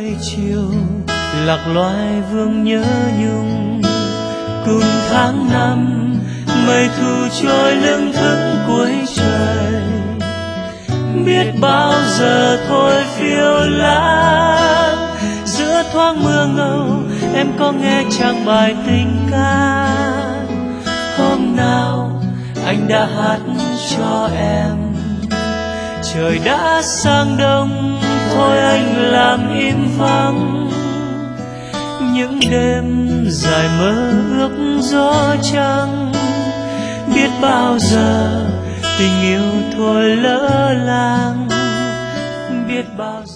chiều lạc loài vương nhớ nhung. Cùng tháng năm mây thu trôi lững thững cuối trời, biết bao giờ thôi phiêu lãng. Giữa thoáng mưa ngâu em có nghe chàng bài tình ca, hôm nào anh đã hát cho em. Trời đã sang đông thôi anh làm im phăng, những đêm dài mơ ước gió trăng. Biết bao giờ tình yêu thôi lỡ làng, biết bao giờ